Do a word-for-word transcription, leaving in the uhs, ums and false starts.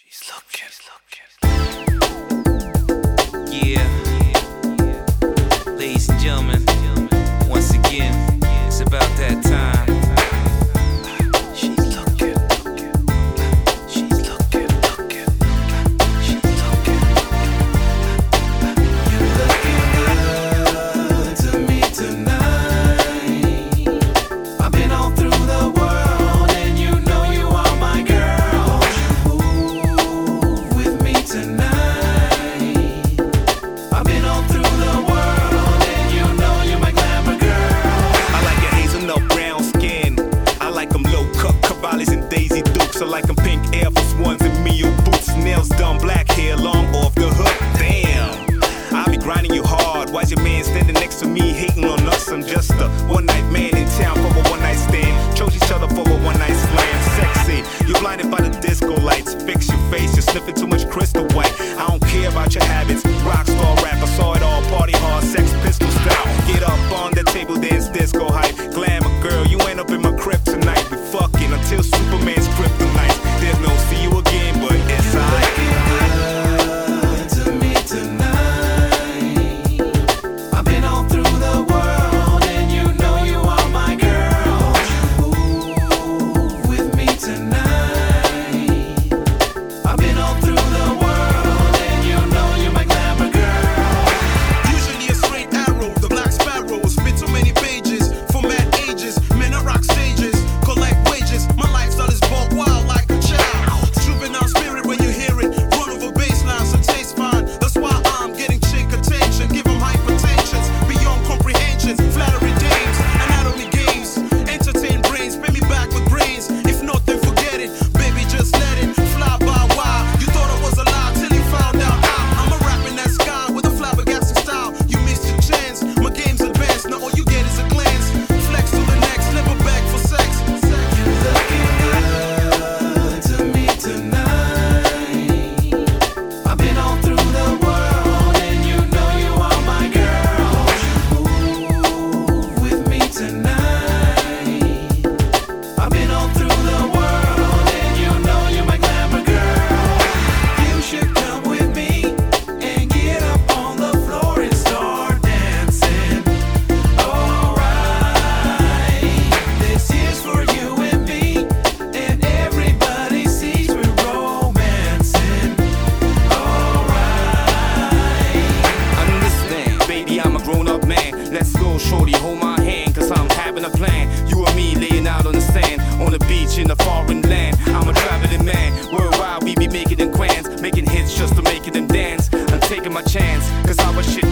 She's looking, looking. Yeah. Ladies and gentlemen, once again, it's about that time. She's looking, she's looking, looking, she's looking. You're looking good to me tonight. I've been all through the world and you know you are my girl. Move with me tonight. I've been all through the world and you know you're my glamour girl. I like your hazelnut brown skin. I like them low cut Cavallis and Daisy Dukes. I like them pink Air Force Ones and Mio boots. Nails done, black hair long off the hook. Damn, I be grinding you hard. Why's your man standing next to me hating on us? I'm just a one night man in town for a one night stand. Chose each other for a one night slam. Sexy, you're blinded by the disco lights. Fix your face, you're sniffing too much Crystal White. I don't care about your habits. Rockstar rapper, saw it all. Party hard, Sex Pistol style. Get up on the table, dance, disco hype. Glamour girl, you ain't up in my crib tonight. We fucking until Superman's kryptonite. There's no see you again, but it's alright. Good to me tonight. I've been all through the world and you know you are my girl. Move with me tonight. I've been all through the world and you know you're my glamour girl. Usually a straight arrow, the black sparrow. Spit too many pages for mad ages. Men are rock stages, collect wages. My lifestyle is born wild like a child. Juvenile spirit when you hear it. Run over baseline, so taste fine. That's why I'm getting chick attention. Give them hypertensions, beyond comprehension. Flattery dames, anatomy games. Entertain brains, pay me back with brains. If not, then forget it. Baby, just let it fly by wild. You thought I was alive till you found out. I, I'm a rap in that sky with a flabbergasting style. You missed your chance, my game's advanced. Now all you get is a glance. Flex to the next, never beg for sex. Looking good to me tonight. I've been all through the world and you know you are my girl. Move with me tonight. I've been all through the world and you know you're my glamour girl. You should come with me and get up on the floor and start dancing. Alright, this is for you and me, and everybody sees we're romancing. Alright. Understand, baby, I'm a grown-up man. Let's go, shorty, hold my hand, cause I'm having a plan. You and me laying out on the sand, on the beach in a foreign land. I'm a traveling man, worldwide we be making them quans, making hits just to making them dance. I'm taking my chance, cause our shit